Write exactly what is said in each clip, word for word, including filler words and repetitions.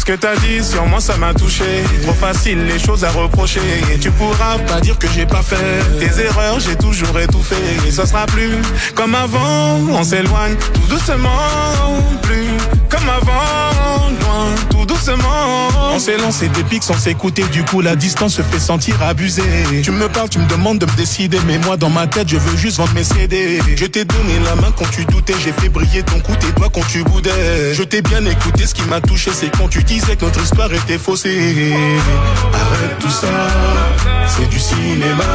Ce que t'as dit sur moi ça m'a touché. Trop facile les choses à reprocher. Et tu pourras pas dire que j'ai pas fait tes erreurs, j'ai toujours étouffé. Et ça sera plus comme avant. On s'éloigne tout doucement. Plus comme avant. Loin tout doucement. On s'est lancé des pics sans s'écouter. Du coup la distance se fait sentir abusée. Tu me parles, tu me demandes de me décider. Mais moi dans ma tête je veux juste vendre mes C D. Je t'ai donné la main quand tu doutais. J'ai fait briller ton cou, tes doigts quand tu boudais. Je t'ai bien écouté, ce qui m'a touché c'est quand tu disais que notre histoire était faussée. Arrête tout ça, c'est du cinéma.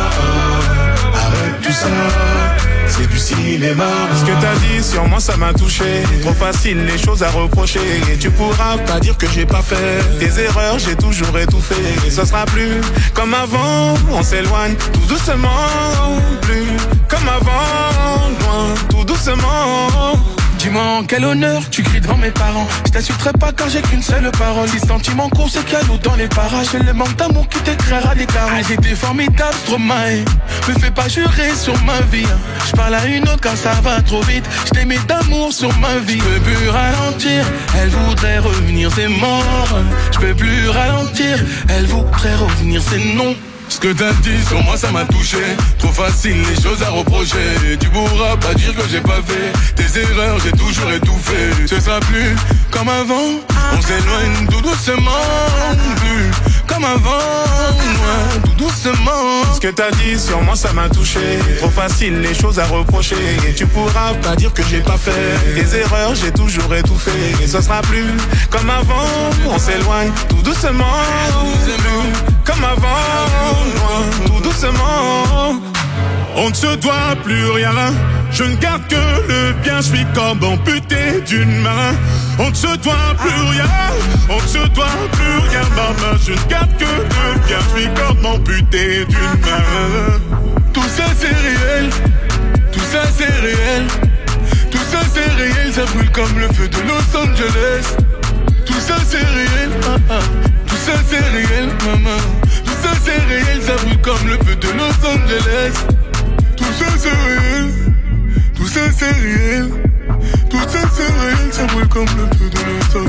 Arrête tout ça, c'est du cinéma. Ce que t'as dit sur moi ça m'a touché. Trop facile les choses à reprocher. Et tu pourras pas dire que j'ai pas fait tes erreurs, j'ai toujours étouffé. Et ça sera plus comme avant. On s'éloigne tout doucement. Plus comme avant. Loin tout doucement. Dis-moi en quel honneur tu cries devant mes parents. Je t'insulterai pas car j'ai qu'une seule parole. Les sentiments courts c'est cadeau dans les parages. C'est le manque d'amour qui te créera des carences. Ah, j'étais formidable Stromae. Me fais pas jurer sur ma vie. Je parle à une autre car ça va trop vite. Je t'aimais d'amour sur ma vie. Je peux plus ralentir. Elle voudrait revenir, c'est mort. Je peux plus ralentir. Elle voudrait revenir, c'est non. Ce que t'as dit sur moi ça m'a touché. Trop facile les choses à reprocher. Tu pourras pas dire que j'ai pas fait tes erreurs, j'ai toujours étouffé. Ce sera plus comme avant. On s'éloigne tout doucement. Plus comme avant. Ouais, tout doucement. Ce que t'as dit sur moi ça m'a touché. Trop facile les choses à reprocher. Et tu pourras pas dire que j'ai pas fait tes erreurs, j'ai toujours étouffé. Et ce sera plus comme avant. On s'éloigne tout doucement. Plus comme avant. Loin, tout doucement. On ne se doit plus rien. Je ne garde que le bien. Je suis comme amputé d'une main. On ne se doit plus rien. On ne se doit plus rien, maman. Je ne garde que le bien. Je suis comme amputé d'une main. Tout ça c'est réel. Tout ça c'est réel. Tout ça c'est réel. Ça brûle comme le feu de Los Angeles. Tout ça c'est réel. Tout ça c'est réel, maman. Tout ça c'est réel, ça brûle comme le feu de Los Angeles. Tout ça c'est réel. Tout ça c'est réel. Tout ça c'est réel, ça brûle comme le feu de Los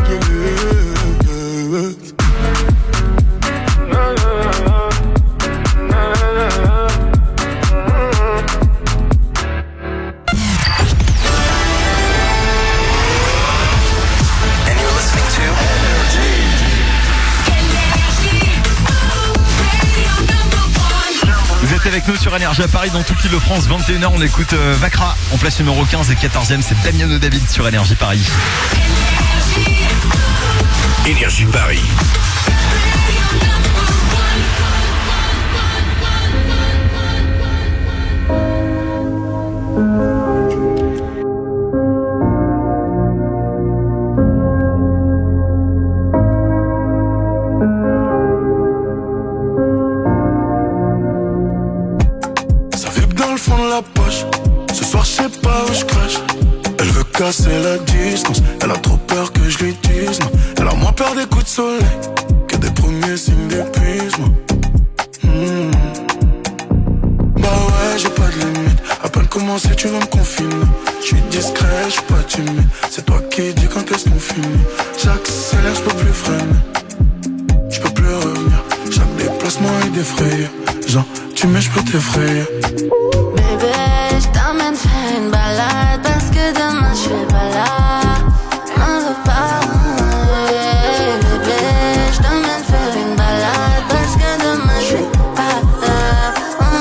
Angeles. Avec nous sur Énergie à Paris dans toute l'Île-de-France, vingt et une heures on écoute euh, Vakra en place numéro quinze et quatorzième c'est Damiano David sur Énergie Paris. Énergie Paris. Casser la distance, elle a trop peur que je lui dise non. Elle a moins peur des coups de soleil que des premiers signes d'épuisement. Mmh. Bah ouais, j'ai pas de limite. À peine commencé, tu vas me confiner. Je suis discret, je suis pas timide. C'est toi qui dis quand est-ce qu'on finit. J'accélère, je peux plus freiner. Je peux plus revenir. Chaque déplacement est défrayé. Genre, tu mets, je peux t'effrayer. Bébé, je t'emmène faire une balade parce que demain je suis pas là. M'en veux pas, bébé, je t'emmène faire une balade parce que demain je suis pas là.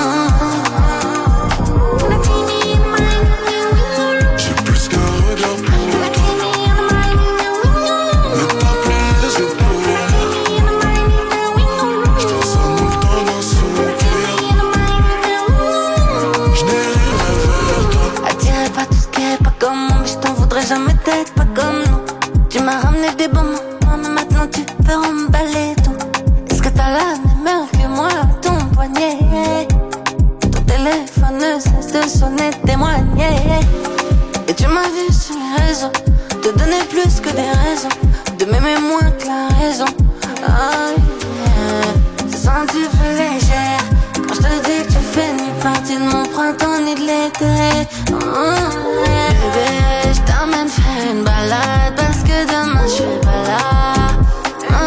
J'ai plus qu'un regard pour toi. Mais pas plein les épaules. Je pense à nous dans un sourire. Je dérive vers toi. Attiré par tout ce qui est pas comme moi, mais je t'en voudrais jamais d'être pas comme nous. Tu m'as ramené des bons moments, mais maintenant tu peux emballer tout. Est-ce que t'as la même heure que moi à ton poignet? Ton téléphone ne cesse de sonner, témoigner. Et tu m'as vu sur les réseaux te donner plus que des raisons de m'aimer moins que la raison. Oh yeah. Ce sens tu fais légère quand je te dis que tu fais ni partie de mon printemps ni de l'été. Oh yeah. Bébé, je t'emmène faire une balade parce que demain je suis pas là.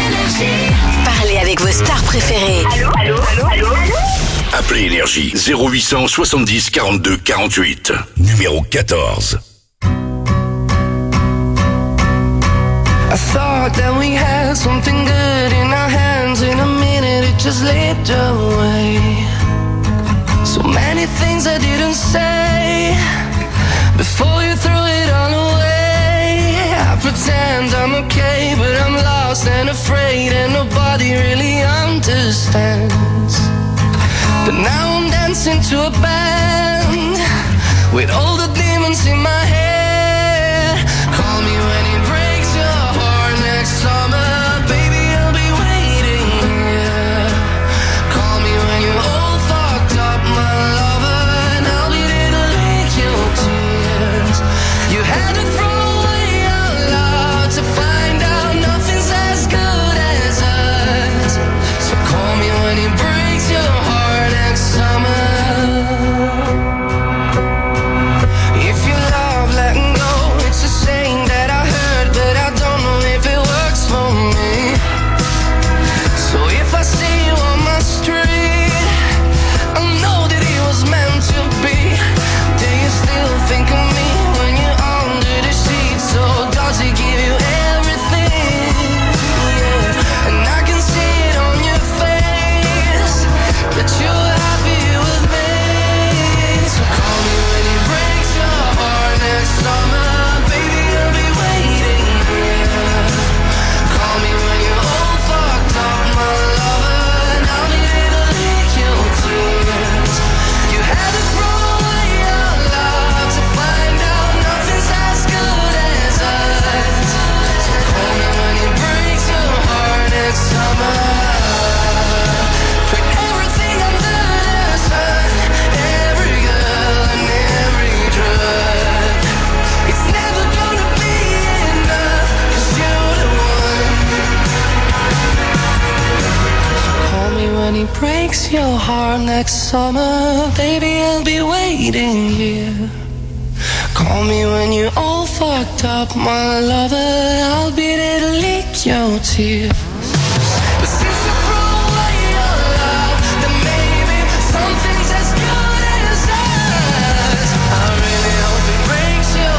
Parlez avec vos stars préférées. Allô, allô, allô, allô, allô. Appelez Énergie zéro huit cent soixante-dix quarante-deux quarante-huit. Numéro quatorze. I thought that we had something good in our hands. In a minute it just slipped away. So many things I didn't say before you threw it all away. I pretend I'm okay, but I'm lost and afraid, and nobody really understands. But now I'm dancing to a band with all the demons in my head. Call me when it breaks your heart next summer, baby, I'll be waiting, yeah. Call me when you're all fucked up, my lover, and I'll be there to lick your tears. You had to throw away our love to find out nothing's as good as us. So call me when it breaks your heart next summer. If you love letting go, it's a saying that I heard, but I don't know if it works for me. So if I see you on my street, I know that it was meant to be. Do you still think of me when you're under the sheets? Or does it give you everything? Yeah, and I can see it on your face that you're happy with me. So call me when it breaks your heart next summer, baby, I'll be waiting, yeah. Call me when you're all fucked up, my lover, and I'll be there to lick your tears. You had to throw away your love to find out nothing's as good as us. So call me when it breaks your heart next summer. Put everything under the sun, every girl and every drug. It's never gonna be enough, 'cause you're the one. Call me when he breaks your heart next summer, baby, I'll be waiting here. Call me when you're all fucked up, my lover, I'll be there to lick your tears. But since you threw away your love, then maybe something's as good as us. I really hope it breaks your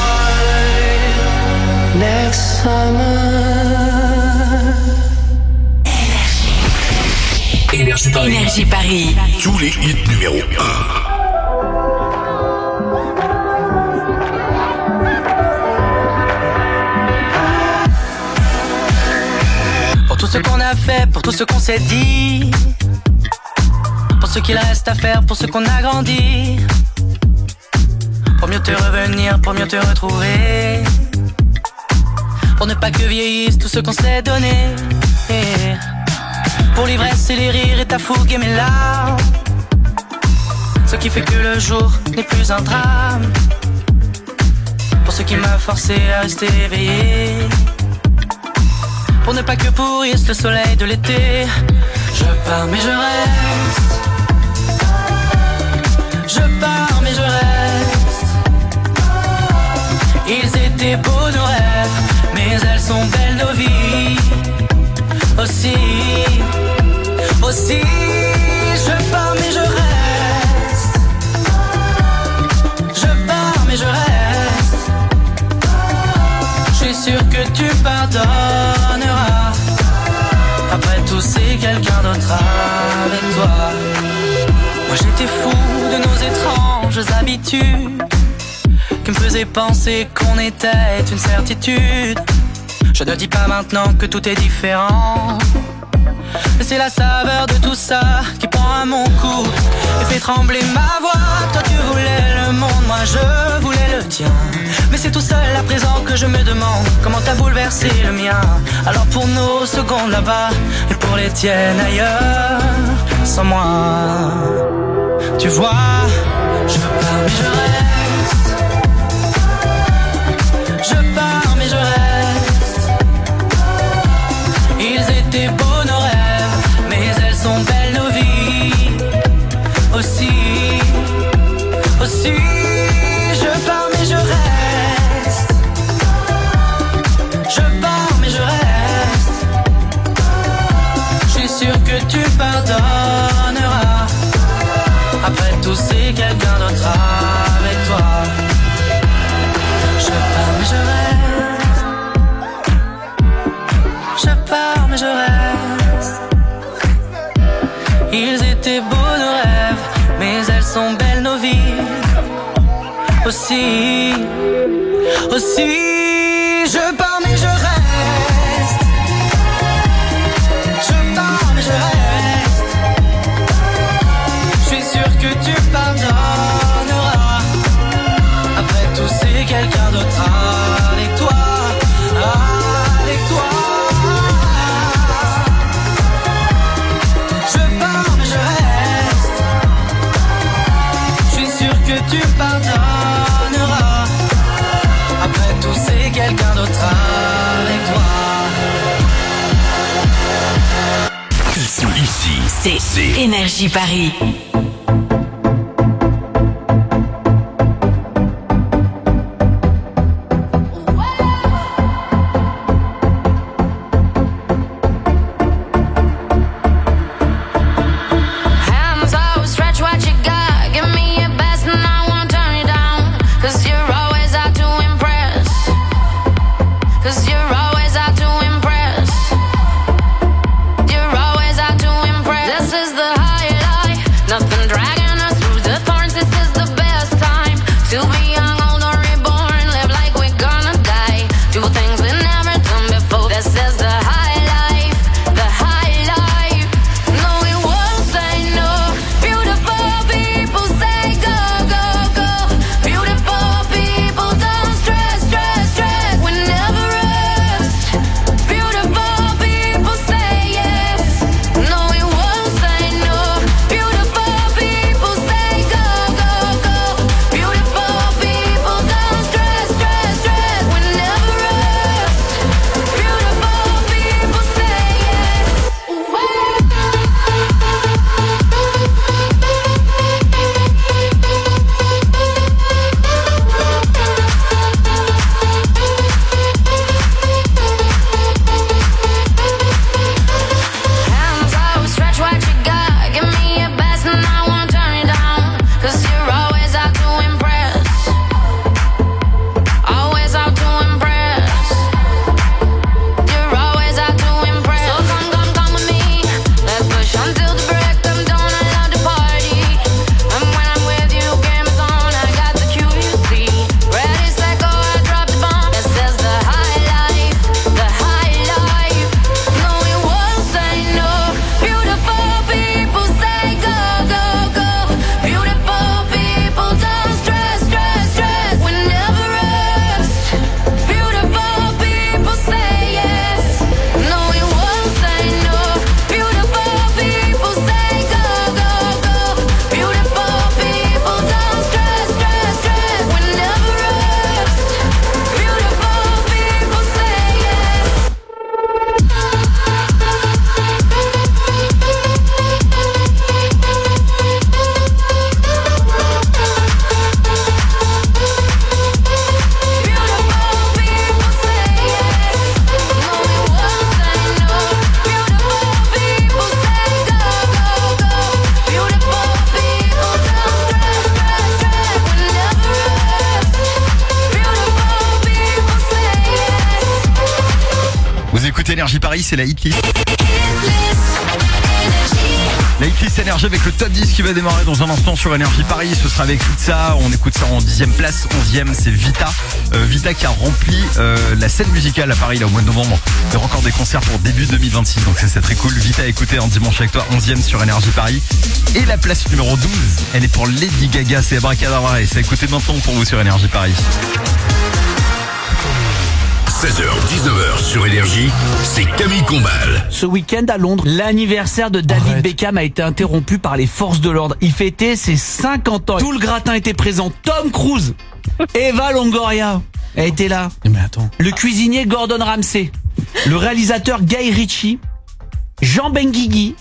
heart next summer. Énergie Paris. Énergie Paris. Tous les hits numéro un. Pour tout ce qu'on a fait, pour tout ce qu'on s'est dit, pour ce qu'il reste à faire, pour ce qu'on a grandi, pour mieux te revenir, pour mieux te retrouver, pour ne pas que vieillisse tout ce qu'on s'est donné, et pour l'ivresse et les rires et ta fougue et mes larmes, ce qui fait que le jour n'est plus un drame, pour ce qui m'a forcé à rester éveillé, pour ne pas que pourrisse le soleil de l'été. Je pars mais je reste, je pars mais je reste. Ils étaient beaux nos rêves, mais elles sont belles nos vies aussi, aussi. Je pars mais je reste, je pars mais je reste. Je suis sûr que tu pardonneras. Après tout c'est quelqu'un d'autre avec toi. Moi j'étais fou de nos étranges habitudes qui me faisaient penser qu'on était une certitude. Je ne dis pas maintenant que tout est différent, mais c'est la saveur de tout ça qui prend à mon cou et fait trembler ma voix. Toi tu voulais le monde, moi je voulais le tien, mais c'est tout seul à présent que je me demande comment t'as bouleversé le mien. Alors pour nos secondes là-bas et pour les tiennes ailleurs, sans moi, tu vois, je pars mais je reste, je pars mais je reste. Ils étaient beaux nos rêves, mais elles sont belles nos vies aussi, aussi. Je pars mais je reste, je pars mais je reste. sûr que tu pardonneras. Après tout, c'est quelqu'un d'autre avec toi. Je pars mais je reste. Je pars mais je reste. Ils étaient beaux nos rêves, mais elles sont belles nos vies. Aussi, aussi, je pars mais je reste. Je pars mais je reste. Je suis sûr que tu pardonneras. Après tout, c'est quelqu'un d'autre avec toi, avec toi. Je pars mais je reste. Je suis sûr que tu pardonneras. Après tout, c'est quelqu'un d'autre avec toi. Ici, ici, c'est, c'est Énergie Paris. Énergie Paris, c'est la hitlist. La hitlist Énergie avec le top dix qui va démarrer dans un instant sur Énergie Paris. Ce sera avec tout ça. On écoute ça en dixième place. onzième, c'est Vita. Euh, Vita qui a rempli euh, la scène musicale à Paris là au mois de novembre. Il y aura encore des concerts pour début deux mille vingt-six. Donc ça c'est très cool. Vita à écouter en dimanche avec toi. onzième sur Énergie Paris. Et la place numéro douze, elle est pour Lady Gaga. C'est Abracadabra. Et c'est à écouter maintenant pour vous sur Énergie Paris. seize heures dix-neuf heures sur Énergie, c'est Camille Combal. Ce week-end à Londres, l'anniversaire de David Arrête. Beckham a été interrompu par les forces de l'ordre. Il fêtait ses cinquante ans. Tout le gratin était présent. Tom Cruise, Eva Longoria a été là. Mais attends. Le cuisinier Gordon Ramsay, le réalisateur Guy Ritchie, Jean Benguigui.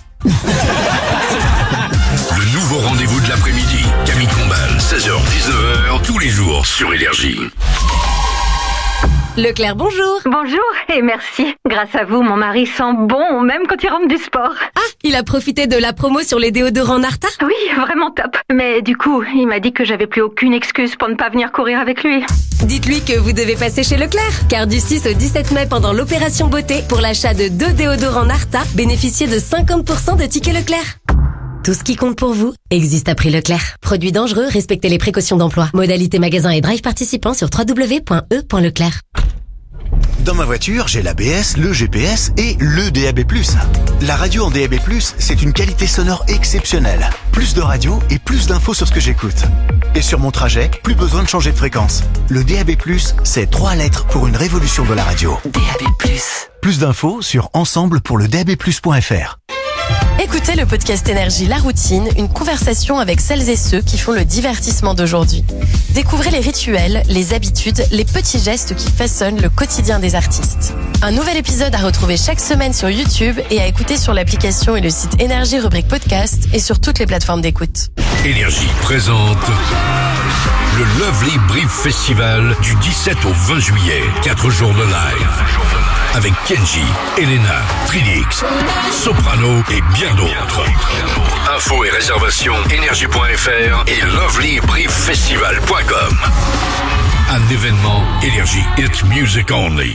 Le nouveau rendez-vous de l'après-midi, Camille Combal, seize heures dix-neuf heures, tous les jours sur Énergie. Leclerc, bonjour. Bonjour et merci. Grâce à vous, mon mari sent bon, même quand il rentre du sport. Ah, Il a profité de la promo sur les déodorants Narta? Oui, vraiment top. Mais du coup, il m'a dit que j'avais plus aucune excuse pour ne pas venir courir avec lui. Dites-lui que vous devez passer chez Leclerc. Car du six au dix-sept mai, pendant l'opération beauté, pour l'achat de deux déodorants Narta, bénéficiez de cinquante pour cent de tickets Leclerc. Tout ce qui compte pour vous existe à prix Leclerc. Produits dangereux, respectez les précautions d'emploi. Modalité magasin et drive participants sur w w w point e point leclerc. Dans ma voiture, j'ai l'A B S, le G P S et le D A B plus. La radio en D A B plus, c'est une qualité sonore exceptionnelle. Plus de radio et plus d'infos sur ce que j'écoute. Et sur mon trajet, plus besoin de changer de fréquence. Le D A B plus, c'est trois lettres pour une révolution de la radio. D A B plus. Plus d'infos sur ensemble pour le D A B plus point F R. Écoutez le podcast Énergie La Routine, une conversation avec celles et ceux qui font le divertissement d'aujourd'hui. Découvrez les rituels, les habitudes, les petits gestes qui façonnent le quotidien des artistes. Un nouvel épisode à retrouver chaque semaine sur YouTube et à écouter sur l'application et le site Énergie rubrique podcast et sur toutes les plateformes d'écoute. Énergie présente le Lovely Brief Festival du dix-sept au vingt juillet. Quatre jours de live. Avec Kenji, Elena, Trilix, Soprano et bien d'autres. Infos et réservations énergie point F R et lovely brief festival point com. Un événement Énergie Hit Music Only.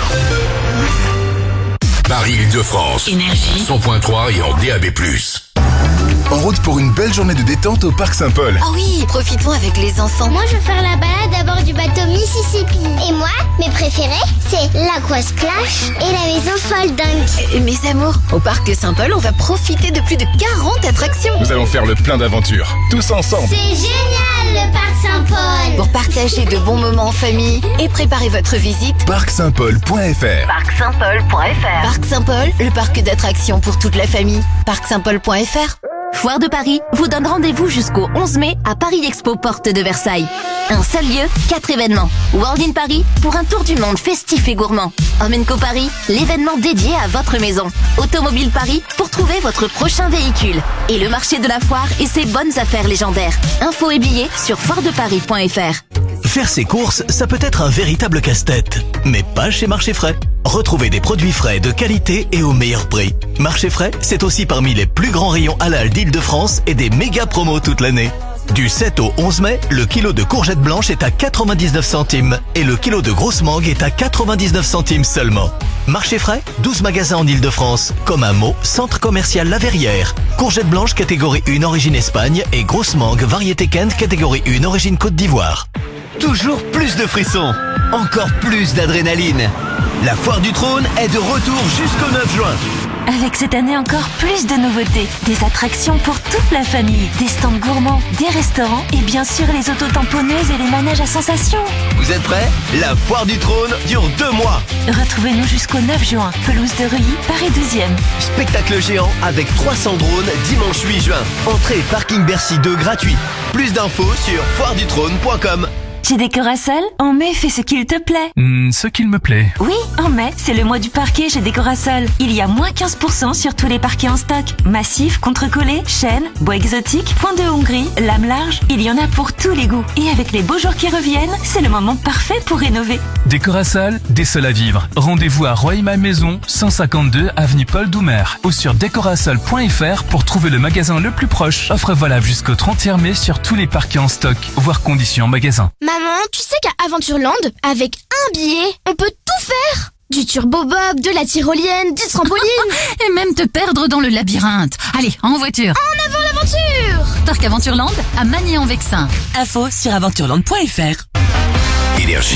Paris-Île-de-France. Énergie. cent point trois et en D A B plus. En route pour une belle journée de détente au Parc Saint-Paul. Oh oui, profitons avec les enfants. Moi, je veux faire la balade à bord du bateau Mississippi. Et moi, mes préférés, c'est l'Aqua Splash et la maison Fold Dunk. Euh, mes amours, au Parc Saint-Paul, on va profiter de plus de quarante attractions. Nous allons faire le plein d'aventures, tous ensemble. C'est génial, le Parc Saint-Paul. Pour partager de bons moments en famille et préparer votre visite, parc saint paul point F R. parc saint paul point F R. Parc Saint-Paul, le parc d'attractions pour toute la famille. parc saint paul point F R. Foire de Paris vous donne rendez-vous jusqu'au onze mai à Paris Expo Porte de Versailles. Un seul lieu, quatre événements. World in Paris pour un tour du monde festif et gourmand. Home Co Paris, l'événement dédié à votre maison. Automobile Paris pour trouver votre prochain véhicule. Et le marché de la foire et ses bonnes affaires légendaires. Infos et billets sur foire de paris point F R. Faire ses courses, ça peut être un véritable casse-tête. Mais pas chez Marché Frais. Retrouvez des produits frais de qualité et au meilleur prix. Marché Frais, c'est aussi parmi les plus grands rayons halal d'Île-de-France et des méga promos toute l'année. Du sept au onze mai, le kilo de courgettes blanches est à quatre-vingt-dix-neuf centimes et le kilo de grosses mangues est à quatre-vingt-dix-neuf centimes seulement. Marché Frais, douze magasins en Île-de-France, comme un mot, centre commercial La Verrière. Courgettes blanches catégorie un origine Espagne et grosses mangues variété Kent catégorie un origine Côte d'Ivoire. Toujours plus de frissons, encore plus d'adrénaline. La Foire du Trône est de retour jusqu'au neuf juin. Avec cette année encore plus de nouveautés, des attractions pour toute la famille, des stands gourmands, des restaurants et bien sûr les auto-tamponneuses et les manèges à sensations. Vous êtes prêts? La Foire du Trône dure deux mois. Retrouvez-nous jusqu'au neuf juin, pelouse de Reuilly, Paris douzième. Spectacle géant avec trois cents drones dimanche huit juin. Entrée parking Bercy deux gratuit. Plus d'infos sur foire du trône point com. Chez Décorasol, en mai, fais ce qu'il te plaît. Mmh, ce qu'il me plaît. Oui, en mai, c'est le mois du parquet chez Décorasol. Il y a moins quinze pour cent sur tous les parquets en stock. Massifs, contre-collés, chêne, bois exotique, point de Hongrie, lame large, il y en a pour tous les goûts. Et avec les beaux jours qui reviennent, c'est le moment parfait pour rénover. Décorasol, des sols à vivre. Rendez-vous à Roy-Ma-Maison, cent cinquante-deux avenue Paul Doumer ou sur décorasol point F R pour trouver le magasin le plus proche. Offre valable jusqu'au trente et un mai sur tous les parquets en stock, voire conditions en magasin. Maman, tu sais qu'à Aventureland, avec un billet, on peut tout faire. Du turbo-bob, de la tyrolienne, du trampoline. Et même te perdre dans le labyrinthe. Allez, en voiture. En avant l'aventure. Parc Aventureland à Magny-en-Vexin. Info sur aventureland point F R. Énergie.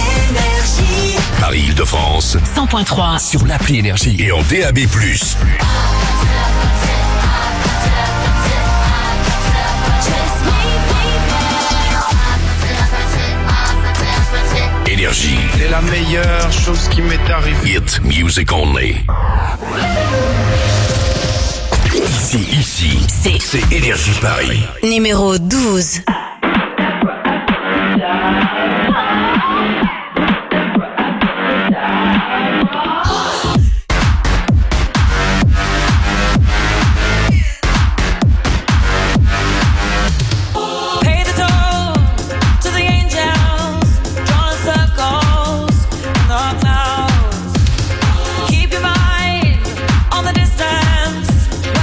Énergie. Paris-Île-de-France. cent point trois. Sur l'appli Énergie. Et en D A B plus. Énergie. C'est la meilleure chose qui m'est arrivée. Hit Music Only. Ici, ici, c'est, c'est Énergie Paris. Numéro douze. Keep your mind on the distance.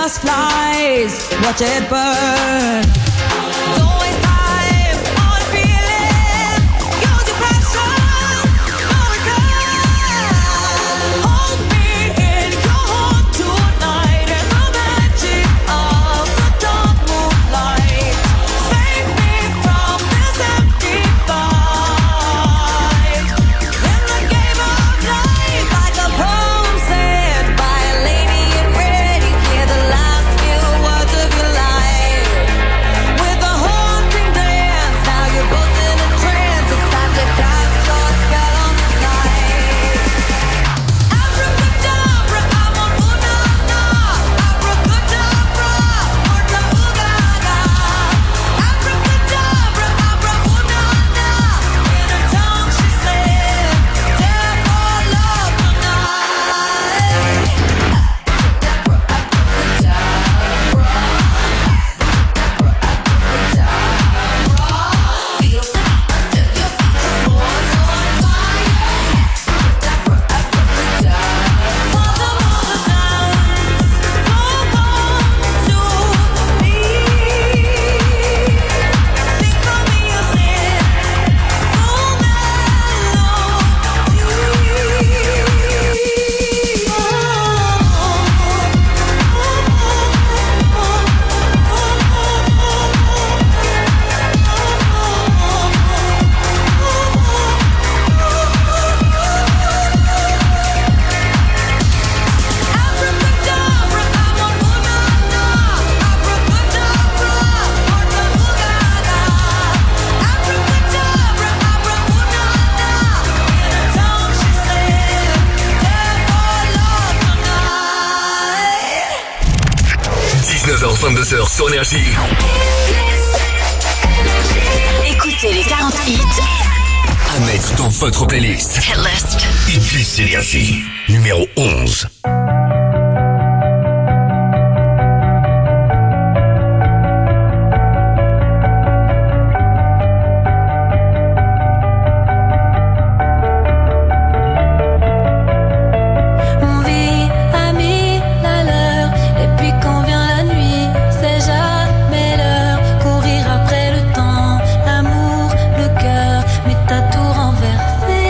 gas flies, watch it burn. Don't waste time on feeling, use your passion, overcome. Hold me in your heart tonight, and the magic of the dark moonlight. Save me from this empty fight. In the game of life, like a poem said by a lady in red, you hear the last few words of your life. With a haunting glance, now you're both in a trance. It's time to cast your spell on the night. Abracadabra, I'm on ooh-na-na. Abracadabra, ooh-na, ooh-ga-ga. Abracadabra, abra, ooh-na-na. In her tongue she said, dare for love tonight. dix-neuf heures vingt-deux heures sur Énergie. Écoutez les quarante hits. À mettre dans votre playlist. Hitlist. Hitlist Énergie. Numéro onze. On vit à mille à l'heure, et puis quand vient la nuit, c'est jamais l'heure. Courir après le temps, l'amour, le cœur, mais t'as tout renversé.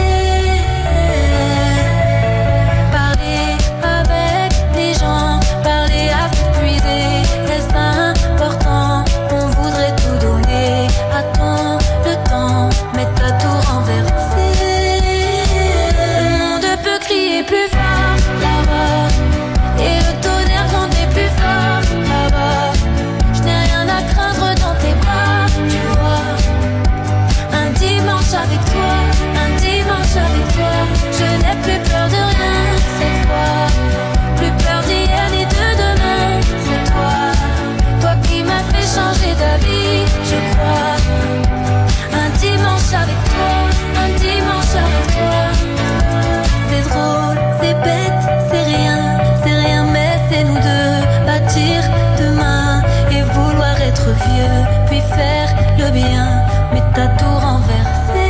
Parler avec des gens, parler à s'épuiser, est-ce important? On voudrait tout donner, attends le temps, mais t'as tout renversé. Le monde peut crier plus fort là-bas, et le tonnerre gronder plus fort là-bas. Je n'ai rien à craindre dans tes bras, tu vois. Un dimanche avec toi, un dimanche avec toi. Je n'ai plus peur de rien cette fois, plus peur d'hier ni de demain. C'est toi, toi qui m'as fait changer d'avis, je crois. Un dimanche avec toi, un dimanche avec toi. C'est drôle, c'est bête, c'est rien, c'est rien, mais c'est nous deux. Bâtir demain et vouloir être vieux, puis faire le bien, mais t'as tout renversé.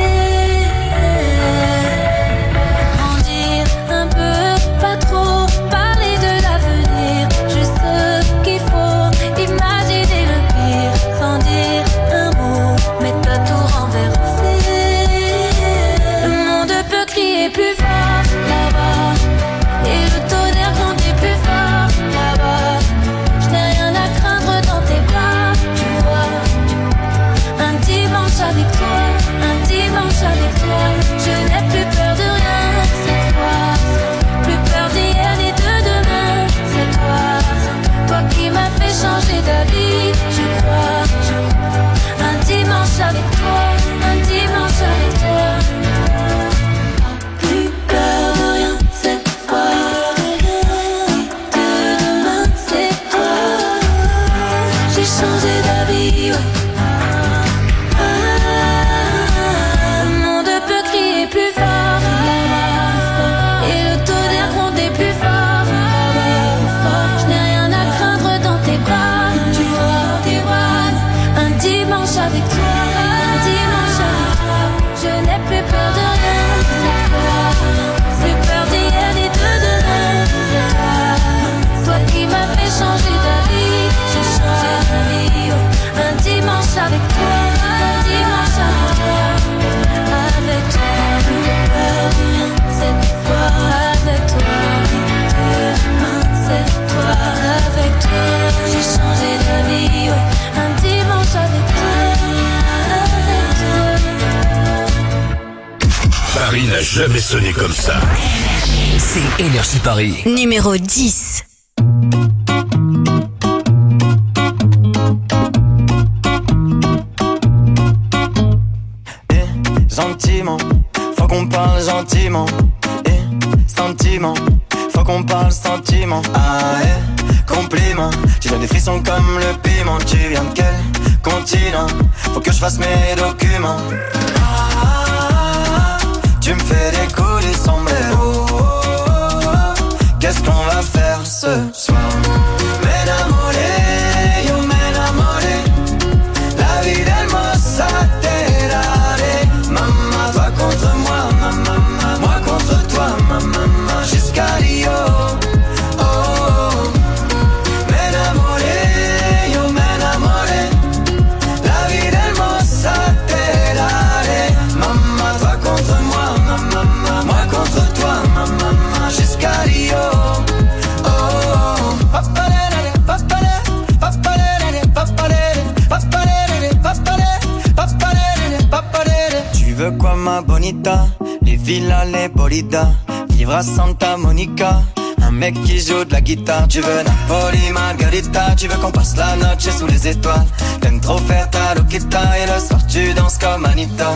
Grandir un peu, pas trop, parler de l'avenir, juste ce qu'il faut, imaginer le pire, sans dire un mot, mais t'as tout renversé. Le monde peut crier plus fort là-bas, et le tonnerre grandit plus fort là-bas. Je n'ai rien à craindre dans tes bras, tu vois. Un dimanche avec toi, un dimanche avec toi. Je n'ai plus peur de rien cette fois, plus peur d'hier ni de demain. C'est toi, toi qui m'as fait changer d'avis, je crois. Un dimanche avec toi, un dimanche avec toi. Plus peur de rien cette fois, de demain c'est toi. J'ai changé d'avis, ouais. Ah, le monde peut crier plus fort là-bas, et le tonnerre gronder plus fort là-bas. Je n'ai rien à craindre dans tes bras, tu vois, tes bras. Un dimanche avec toi, un dimanche avec toi. Je n'ai plus peur de rien cette fois, plus peur d'hier ni de demain. C'est toi, toi qui m'as fait changer d'avis. dimanche avec toi, un dimanche avec toi, avec toi, cette fois avec toi, cette fois avec toi, j'ai changé de vie, ouais, un dimanche avec toi, avec toi. Paris n'a jamais sonné comme ça. C'est Énergie Paris. Numéro dix. Gentiment, faut qu'on parle gentiment. Eh, sentiment, faut qu'on parle sentiment. Ah, eh, compliment. Tu donnes des frissons comme le piment. Tu viens de quel continent? Faut que je fasse mes documents. Ah, tu me fais des coups du sombrero. Qu'est-ce qu'on va faire ce soir? M'enamoré, yo m'enamoré. La vie d'Hermosa terrare. Maman, toi contre moi, maman, moi contre toi, maman, jusqu'à Rio. Oh, oh. M'enamoré, yo m'enamoré. La vie d'Hermosa terrare. Maman, toi contre moi, maman, moi contre toi, maman, jusqu'à Rio. Oh, oh. Papalere, papalere, papalere, papalere, papalere, papalere, papalere, papalere. Tu veux quoi ma bonita? Les villas, les bolidas. Vivre à Santa Monica. Un mec qui joue de la guitare. Tu veux Napoli, Margarita. Tu veux qu'on passe la noche sous les étoiles. T'aimes trop faire ta loquita. Et le soir tu danses comme Anita.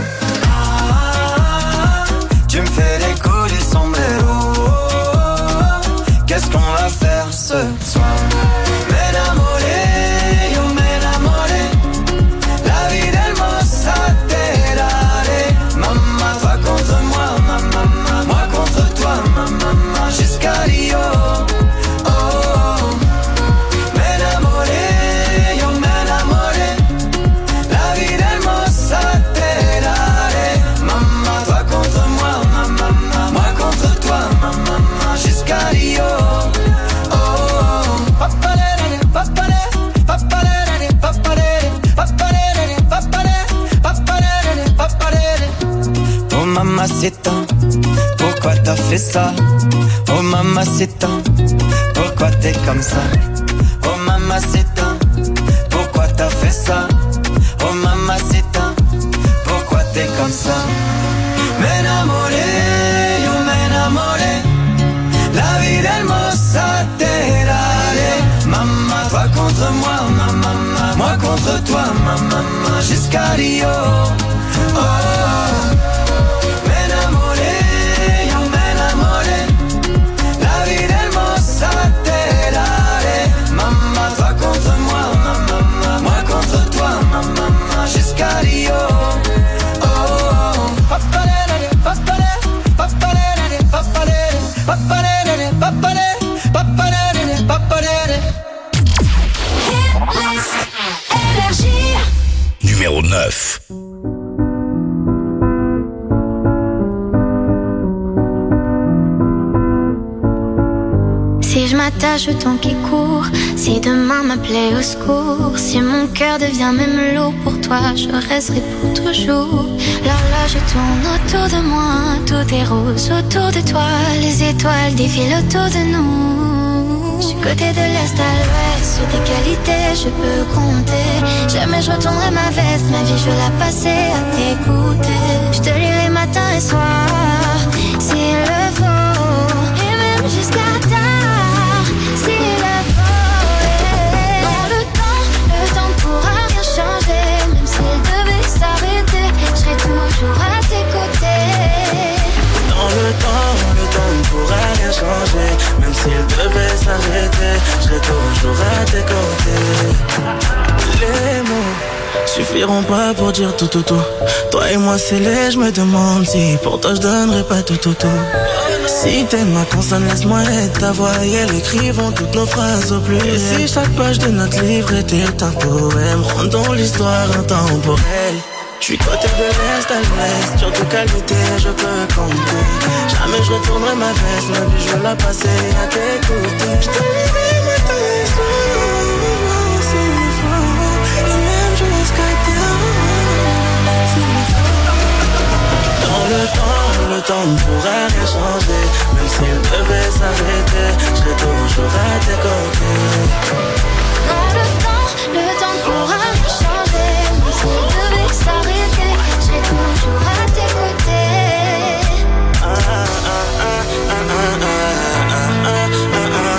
Ah, tu me fais des coups du sombrero. Qu'est-ce qu'on va faire ce soir? M'enamoré, yo m'enamoré. La vie d'Hermosa terrare. Maman, toi contre moi, maman, moi contre toi, maman, jusqu'à Rio. Oh, oh. M'enamoré, yo m'enamoré. La vie d'Hermosa terrare. Maman, toi contre moi, maman, moi contre toi, maman, jusqu'à Rio. Oh, oh. Papalere, papalere, papalere, papalere, papalere, papalere, papalere, papalere. Oh mamacita, pourquoi t'as fait ça? Oh mamacita, pourquoi t'es comme ça? Oh mamacita, pourquoi t'as fait ça? Oh mamacita, pourquoi t'es comme ça? M'enamoré, yo m'enamoré. La vie d'Hermosa terrare. Maman, toi contre moi, maman, moi contre toi, maman, jusqu'à Rio. Oh, oh. M'enamoré, yo m'enamoré. La vie d'Hermosa terrare. Maman, toi contre moi, maman, moi contre toi, maman, jusqu'à Rio. Oh, oh. Papalere, papalere, papalere, papalere, papalere, papalere, papalere, papalere. Énergie. Numéro neuf. Si je m'attache au temps qui court, si demain m'appelait au secours, si mon cœur devient même lourd pour toi, je resterai pour toujours. Là là je tourne autour de moi, tout est rose autour de toi, les étoiles défilent autour de nous. Je suis côté de l'est à l'ouest, sur tes qualités je peux compter. Jamais je retournerai ma veste, ma vie je vais la passer à t'écouter. Je te lirai matin et soir, s'il le faut, et même jusqu'à tard. S'il le faut, dans le temps, le temps pourra rien changer. Même s'il devait s'arrêter, je serai toujours à tes côtés. Dans le temps, le temps ne pourra rien changer. Même s'il devait s'arrêter, je serai toujours à tes côtés. Les mots suffiront pas pour dire tout tout tout. Toi et moi c'est les, je me demande si pour toi je donnerais pas tout tout tout. Si t'aimes ma consonne, laisse-moi être ta voix et elle écrivont toutes nos phrases au plus. Et si chaque page de notre livre était un poème, rendons l'histoire intemporelle. J'suis côté de l'est à l'ouest, sur toute qualité je peux compter. Jamais je retournerai ma veste, ma vie je veux la passer à t'écouter. Je te lirai matin et soir, s'il le faut, et même jusqu'à tes temps ne pourra rien changer. Même s'il devait s'arrêter, je serai toujours à tes côtés. Non, le temps, le temps ne pourra rien changer. Même s'il devait s'arrêter, je serai toujours à tes côtés. Ah, ah, ah, ah, ah, ah, ah, ah, ah.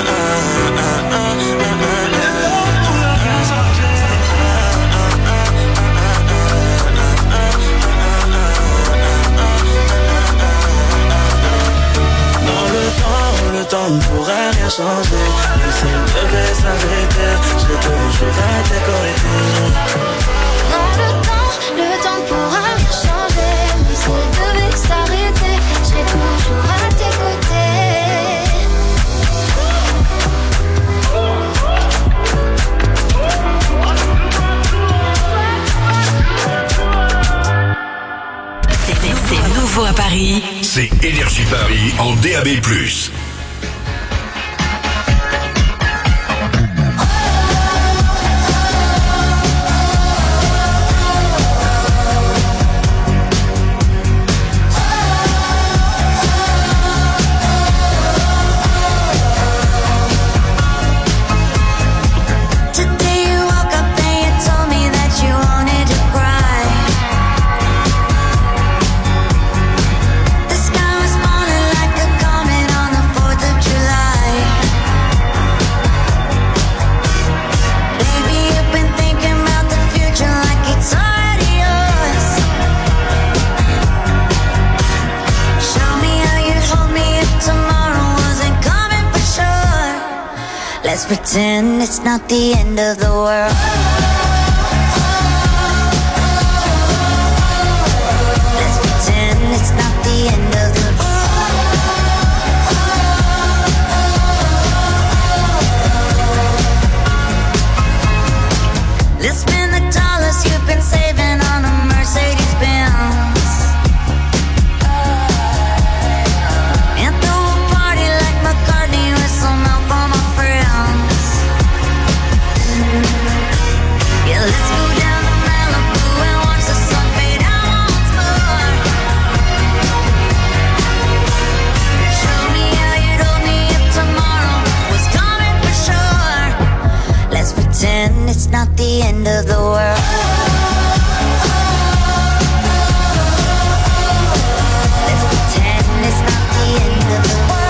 Le temps ne pourra rien changer. Même s'il devait s'arrêter, je serai toujours à tes côtés. Non, le temps, le temps ne pourra rien changer. Même s'il devait s'arrêter, je serai toujours à tes côtés. C'est, c'est nouveau à Paris. C'est Énergie Paris en D A B plus. Let's pretend it's not the end of the world. Let's pretend it's not the end of the world. Let's spend the dollars you've been saving on a Mercedes Benz. Let's go down to Malibu and watch the sun fade out once more. Show me how you'd hold me if tomorrow was coming for sure. Let's pretend it's not the end of the world. Let's pretend it's not the end of the world.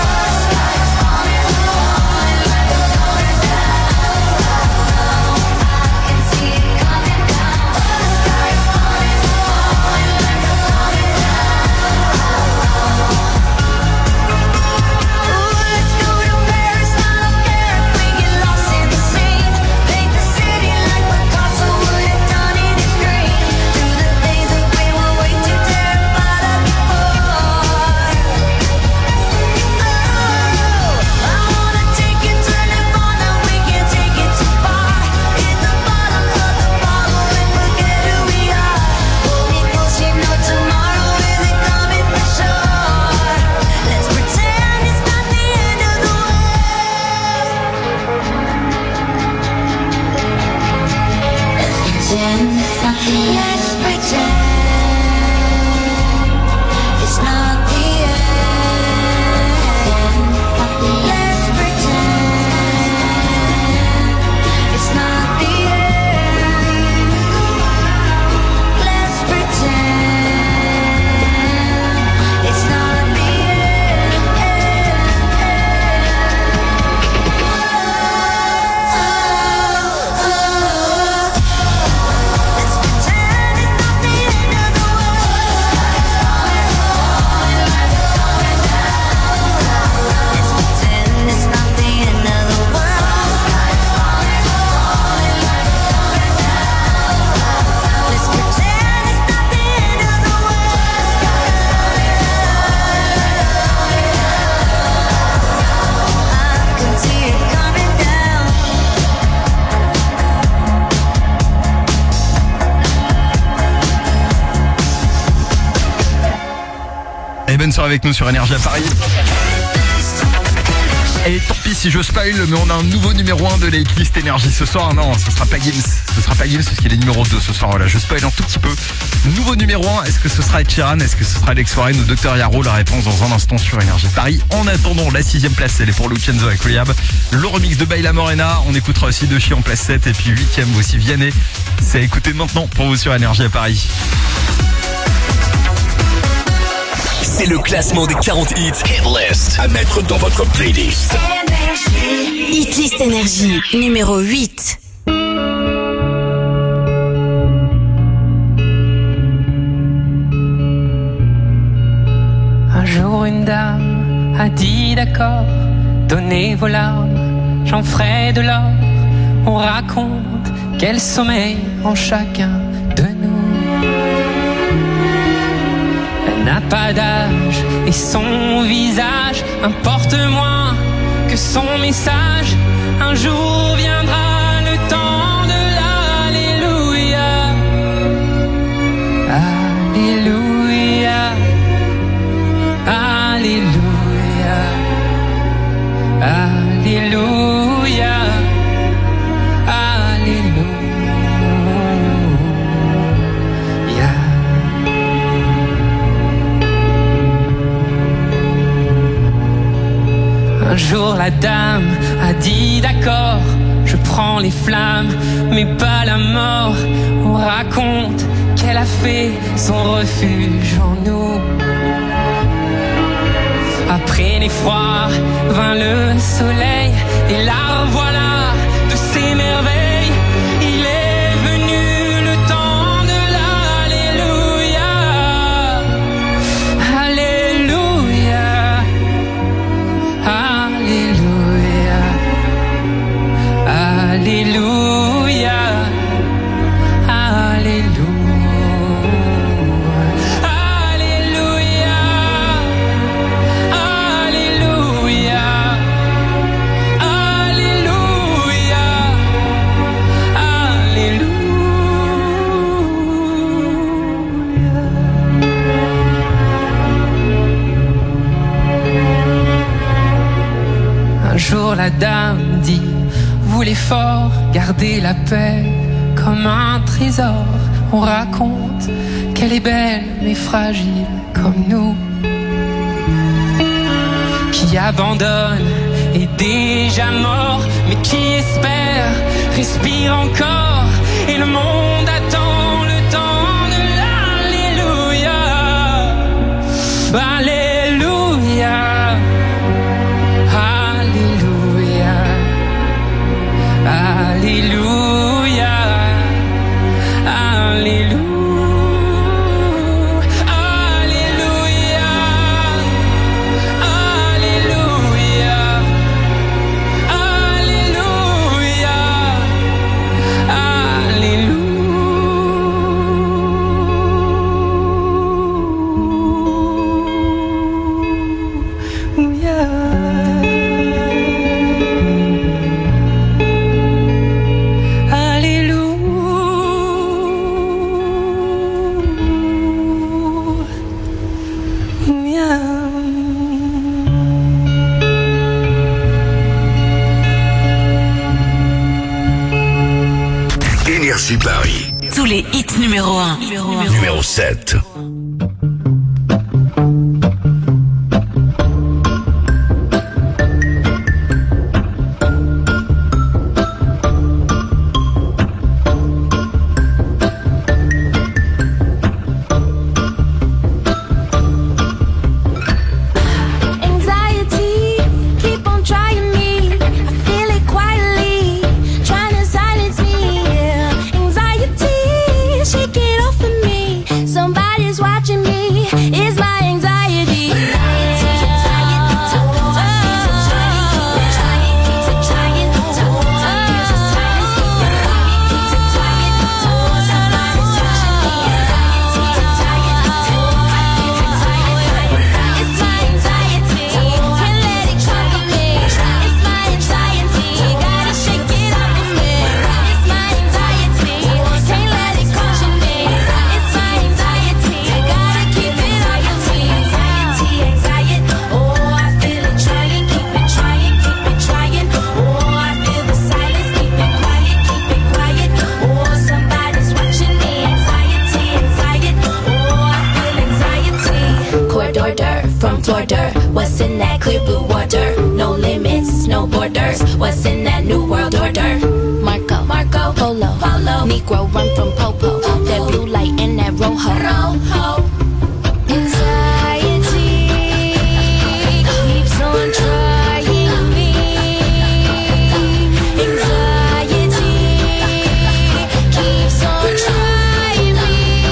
Et bonne soirée avec nous sur Énergie à Paris. Et tant pis si je spoil, mais on a un nouveau numéro un de la hitlist énergie ce soir. Non, ce sera pas Gims, ce sera pas Gims parce qu'il est numéro deux ce soir. Voilà, je spoil un tout petit peu. Nouveau numéro un, est-ce que ce sera Ed Sheeran, est-ce que ce sera Alex Warren ou Docteur Yaro? La réponse dans un instant sur Énergie Paris. En attendant, la sixième place, elle est pour Lucenzo avec Rehab. Le remix de Baila Morena, on écoutera aussi Dochi en place sept et puis huitième aussi Vianney. C'est à écouter maintenant pour vous sur Énergie à Paris. C'est le classement des quarante hits Hitlist à mettre dans votre playlist. Hitlist Énergie, numéro huit. Un jour une dame a dit d'accord, donnez vos larmes, j'en ferai de l'or. On raconte quel sommeil en chacun de nous. Elle n'a pas d'âge et son visage importe moins que son message. Un jour viendra le temps de l'Alléluia. Alléluia. Alléluia. Alléluia. Alléluia. Un jour la dame a dit d'accord, je prends les flammes, mais pas la mort. On raconte qu'elle a fait son refuge en nous. Après l'effroi vint le soleil, et la voilà de ses merveilles. Il est venu le temps de l'Alléluia. Alléluia. Alléluia. Alléluia. Un jour la dame dit, voulez fort garder la paix comme un trésor. On raconte qu'elle est belle mais fragile comme nous, qui abandonne est déjà mort, mais qui espère respire encore. Et le monde attend le temps de l'Alléluia. Alléluia. Alléluia, Alléluia, Alléluia, Alléluia, Alléluia, Alléluia. Énergie Paris. Tous les hits numéro un. Numéro sept. Shake it off of me. Somebody's watching me. world order. What's in that clear blue water? No limits, no borders. What's in that new world order? Marco, Marco, Polo, Polo. Negro run from Popo. Popo. That blue light and that rojo. Rojo. Anxiety keeps on trying me. Anxiety keeps on trying me.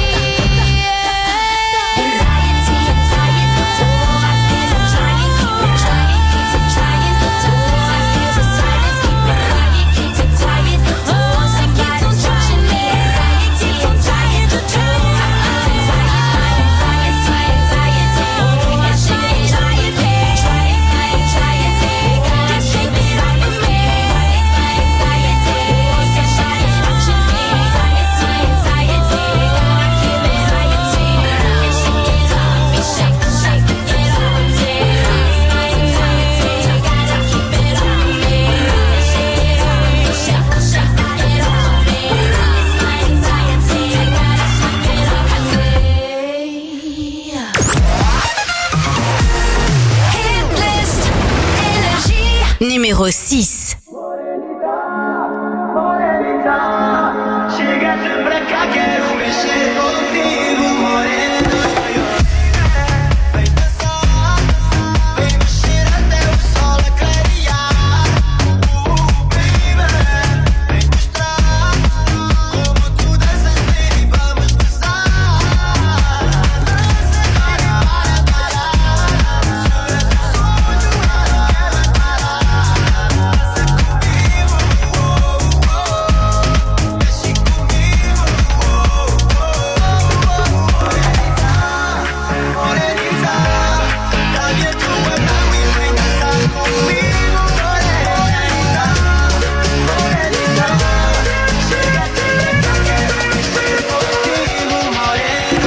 Anxiety, anxiety, so I feel I'm trying, keep it trying, keeps it trying. So I feel the silence, keep it quiet, keeps it tired. So somebody's watching me. Anxiety, anxiety, so I feel anxiety, anxiety, anxiety, and she ain't trying, trying, anxiety. And she beside me, anxiety, and somebody's watching me. Anxiety, anxiety, I feel anxiety, and she can't help me shake, shake it off. Anxiety, gotta keep it on me. And she can't help me shake, shake it off. Anxiety, gotta keep it on me. Hit list, énergie. Numéro six. Chegaste pra cá, quero mexer contigo, morena. Vem dançar, vem mexer até o sol clarear. Uh, baby, vem mostrar como tu danças bem, vamos dançar. Dança para parar, se és um sonho, eu não quero parar. Dança comigo, oh, oh, mexe comigo, oh, oh, morenita, morenita, cadê tua mão e vem dançar comigo, morenita, morenita, chega de pra cá, quero mexer contigo, morena.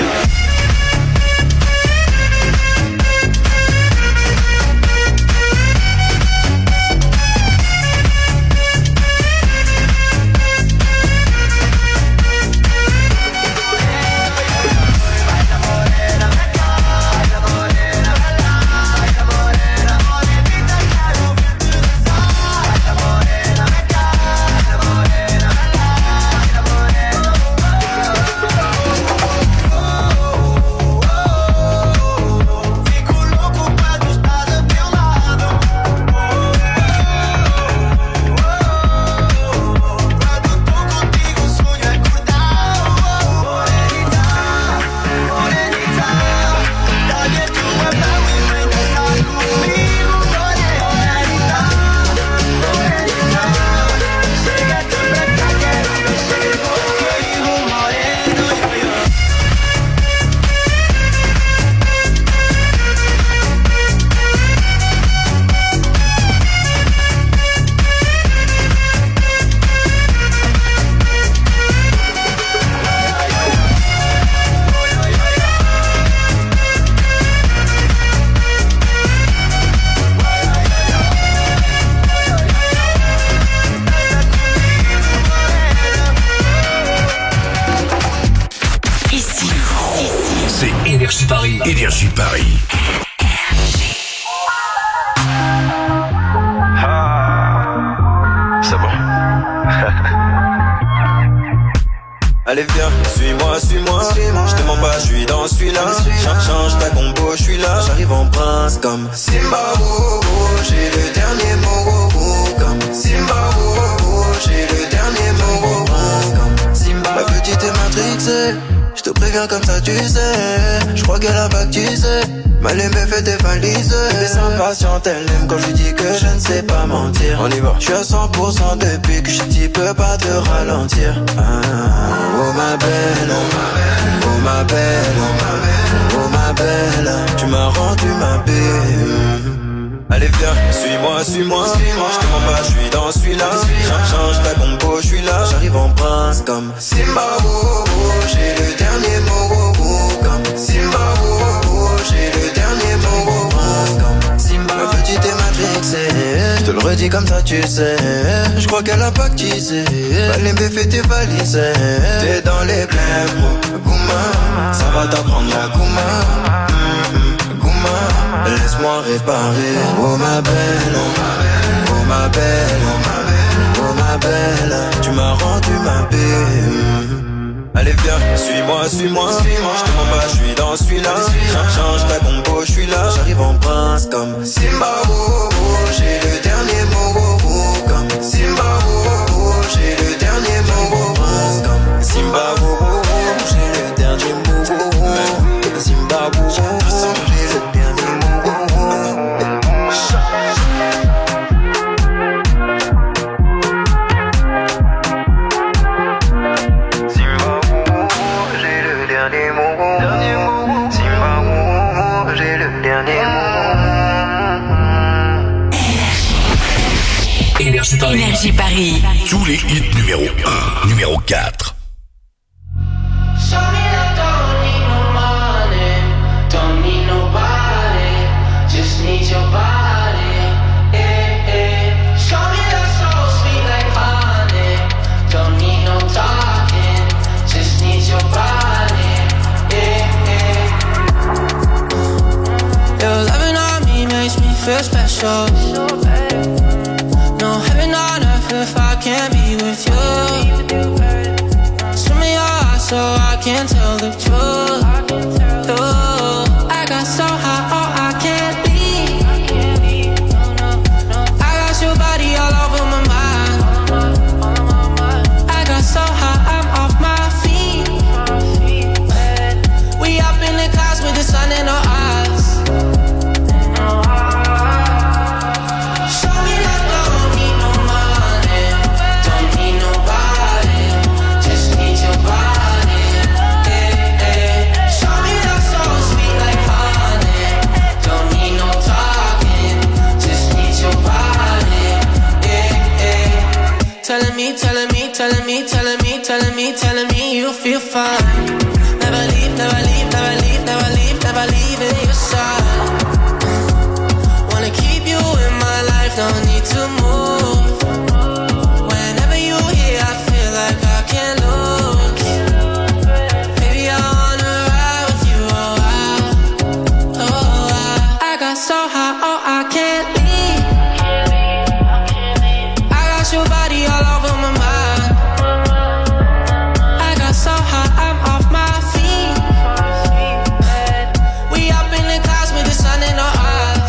Fico louco quando estás ao teu lado. Quando tô contigo, sonho acordar. Morenita, morenita, dá-me a tua mão e vem dançar comigo, morenita, morenita, chega-te pra cá, quero mexer contigo, moreno. Ici. C'est Énergie Paris. Énergie Paris. C'est bon. Allez viens, suis-moi, suis-moi, je te mens pas, je suis dans celui-là. Change, change ta combo, je suis là. J'arrive en prince comme Simba, oh, oh, oh, j'ai le dernier mot, oh, oh, comme Simba, oh, oh, oh, j'ai le dernier mot, oh, oh, comme Simba. La petite est matrixée, je te préviens comme ça tu sais. Je crois qu'elle a pas que tu sais. Mal aimé fait tes valises. Elle s'impatiente, elle aime quand je lui dis que je ne sais pas mentir. On y va. Je suis à cent pour cent depuis que je dis peux pas te ralentir. Ah, oh ma belle, oh ma belle, oh ma belle, oh ma belle, tu m'as rendu ma belle. Allez viens, suis-moi, suis-moi, suis-moi. Je te mens pas, je suis dans celui-là. Change, change ta combo, je suis là. J'arrive en prince comme Simba, oh, oh, oh, j'ai le dernier mot, oh, oh, comme Simba, oh, oh, oh, j'ai le dernier mot, oh, oh, comme Simba. Ma petite est matrixée, je te le redis comme ça tu sais. Je crois qu'elle a pas que tu sais. Balembe fait tes valises. T'es dans les blèmes, Gouma. Ça va t'apprendre la Gouma, mm, mm, Gouma. laisse-moi réparer. Oh ma belle, oh ma belle, oh ma belle, tu m'as rendu ma belle. Allez viens, suis-moi, suis-moi, suis-moi. Je te mens pas, je suis dans celui-là. Change ta combo, je suis là. J'arrive en prince comme Simba, oh, oh, oh. J'ai le dernier mot, oh, oh, comme Simba, oh, oh, oh. J'ai le dernier mot, oh, oh, comme Simba, oh, oh, oh. J'ai le dernier mot, oh, oh. Simba, oh, oh, oh. J'ai le dernier mot, oh, oh. Énergie Paris. Énergie Paris. Tous les hits numéro un, numéro quatre. Feel special. No heaven on earth if I can't be with you. Swim in your eyes so I can tell the truth. Ooh, I got so high, oh I can't leave. I got your body all over my mind. I got so high, I'm off my feet. We up in the clouds with the sun in our eyes. Telling me, telling me, telling me, telling me, telling me, telling me you feel fine. Never leave, never leave, never leave, never leave, never leave in your side. Wanna keep you in my life, don't need to move. Whenever you here, I feel like I can't lose. Baby, I wanna ride with you, oh I, oh I. I got so high, oh I can't leave. I got your body all over my mind. I got so high, I'm off my feet. We up in the clouds with the sun in our eyes.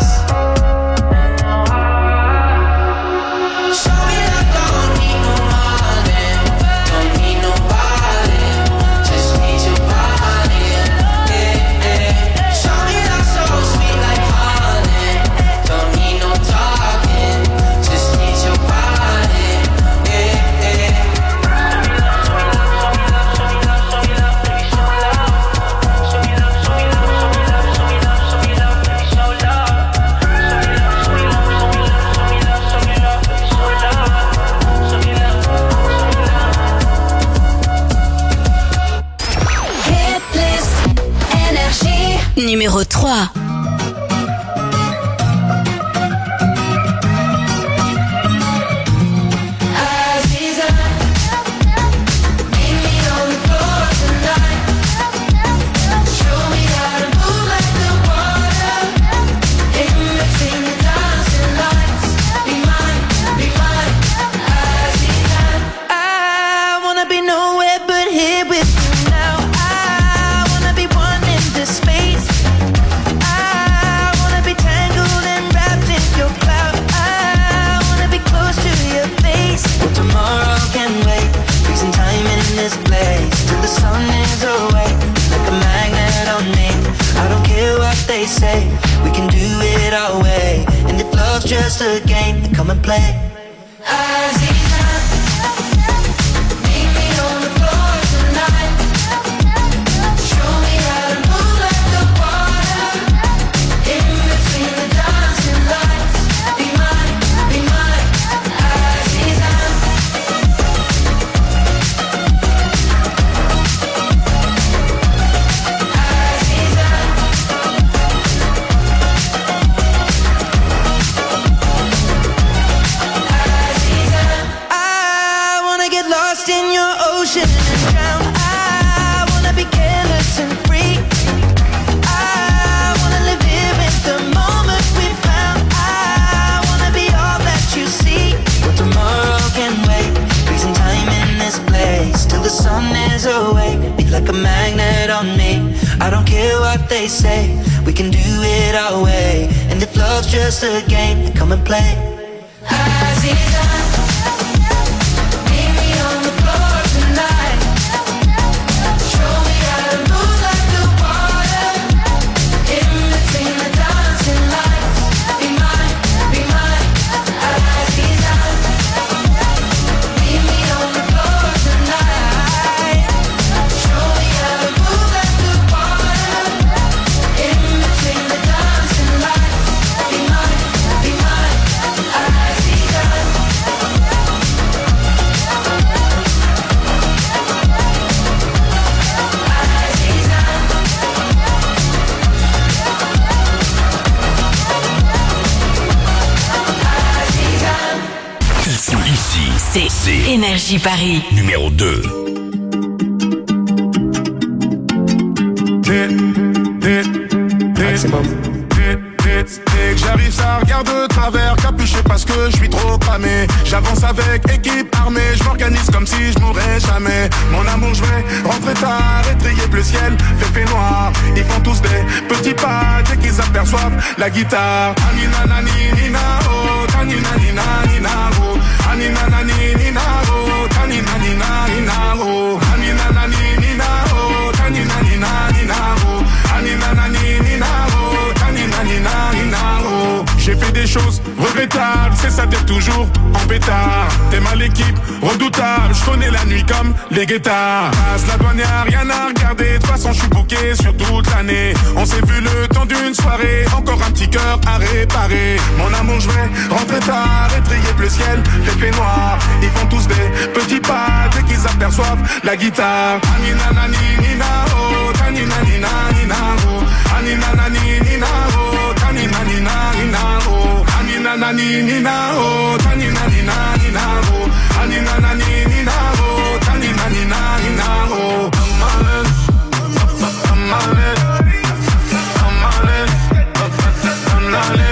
Show me that I don't need no money, don't need nobody, just need your body. Yeah, yeah. Show me that so sweet like honey, don't need no talking, just need your body. Numéro trois. Say we can do it our way, and if love's just a game, then come and play. blame it on me. I don't care what they say, we can do it our way. And if love's just a game, then come and play. Aziza, meet me on the floor tonight. Show me how to move like the water. In between the dancing lights. Be mine, be mine, Aziza. Meet me on the floor tonight. Show me how to move like the water. In between the dancing lights. Be mine, be mine, Aziza. Ici, C'est Énergie Paris. numéro deux. Dès que j'arrive, ça regarde de travers, capuché parce que je suis trop cramé. J'avance avec équipe armée, je m'organise comme si je mourrais jamais. Mon amour, je vais rentrer tard, étrier bleu ciel, fait fait noir. Ils font tous des petits pas dès qu'ils aperçoivent la guitare. Anina nani nina oh, tanina nina nina oh, anina nani nina oh, tanina nina nina oh, anina nani nina oh, tanina nina nina oh, anina nani nina oh, tanina nina nina oh. J'ai fait des choses regrettables, c'est ça d'être toujours en pétard. T'es mal l'équipe, redoutable, je connais la nuit comme les guettards. Passe la douane, y'a rien à regarder, de toute façon je suis booké sur toute l'année. On s'est vu le temps d'une soirée, encore un petit cœur à réparer. Mon amour, je vais rentrer tard, étrier bleu ciel, fait fait noir. Ils font tous des petits pas dès qu'ils aperçoivent la guitare. Anina nani nina oh, tanina nina nina oh, anina nani nina oh, tanina nina nina oh, anina nani nina oh, tanina nina nina oh, anina nani nina oh, tanina nina nina oh. Amale, amale, amale,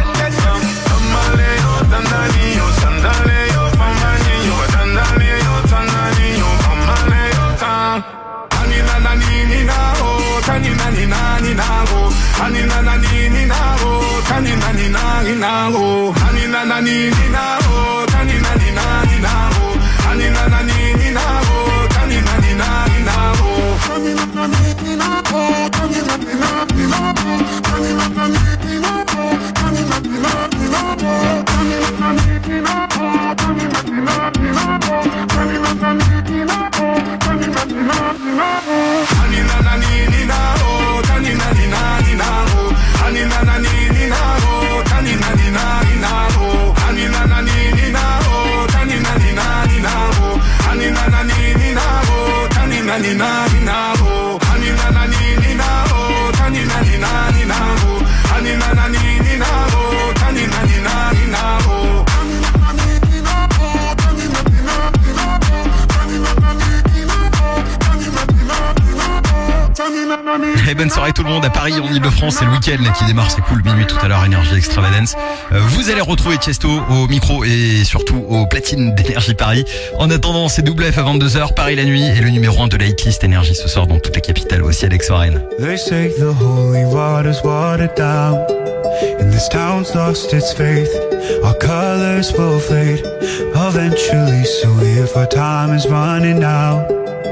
amale, oh dandali, oh sandale, oh famani, oh dandali, oh tanani, oh amale, oh tan. Anina nani nina oh, tanina nina nina oh, anina nani nina oh, tanina nina nina oh, anina nani nina oh, tanina nina nina oh, anina nani nina oh, tanina nina nina oh, anina nani nina oh, tanina nina nina oh, anina nani nina oh, tanina nina nina oh, anina nani nina oh, tanina nina nina oh, anina nani nina oh, tanina nina nina oh, anina nani nina oh, tanina nina nina oh, anina nani nina oh, tanina nina nina oh, anina nani nina oh, tanina nina nina oh, anina nani nina oh, tanina nina nina oh, anina nani nina oh, tanina nina nina oh, anina nani nina oh, tanina nina nina oh, anina nani nina oh, tanina nina nina oh, anina nani nina oh, tanina nina nina oh, tanina nani. Et bonne soirée tout le monde à Paris, en Ile-de-France, c'est le week-end là, qui démarre, c'est cool, minuit tout à l'heure, Énergie Extravagance. Euh, vous allez retrouver Tiesto au micro et surtout au platine d'Énergie Paris. En attendant, c'est double F à vingt-deux heures, Paris la nuit et le numéro un de la hitlist Énergie ce soir dans toute la capitale, aussi Alex Warren. They say the holy water's watered down, and this town's lost its faith. Our colors will fade eventually, so if our time is running out,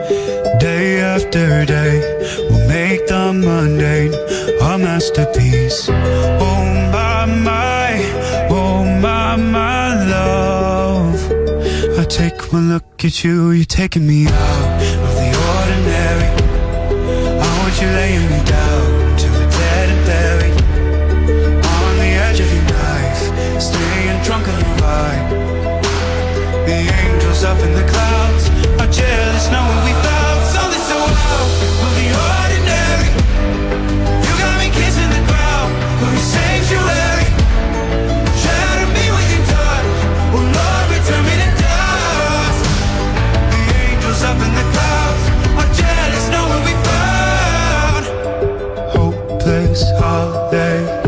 day after day, we'll make the mundane a masterpiece. Oh my, my, oh my, my love. I take one look at you, you're taking me out of the ordinary. I want you laying me down till we're dead and buried, on the edge of your knife, staying drunk on your vibe. The angels up in the clouds are jealous knowing we found something so wild of the ordinary. You got me kissing the ground of your sanctuary. Shatter me with your touch, oh Lord, return me to dust. The angels up in the clouds are jealous knowing we found hopeless holiday.